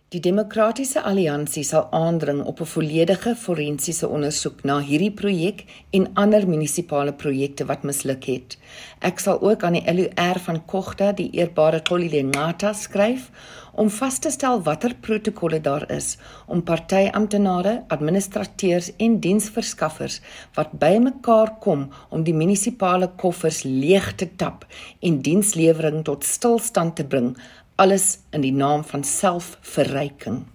Die Demokratiese Alliansie sal aandring op 'n volledige forensiese ondersoek na hierdie projek en ander munisipale projekte wat misluk het. Ek sal ook aan die LUR van Kogda, die eerbare Xoli Lenqata, skryf om vas te stel watter protokolle daar is om partyamptenare, administrateurs en diensverskaffers wat bymekaar kom om die munisipale koffers leeg te tap en dienslewering tot stilstand te bring, alles in die naam van selfverryking.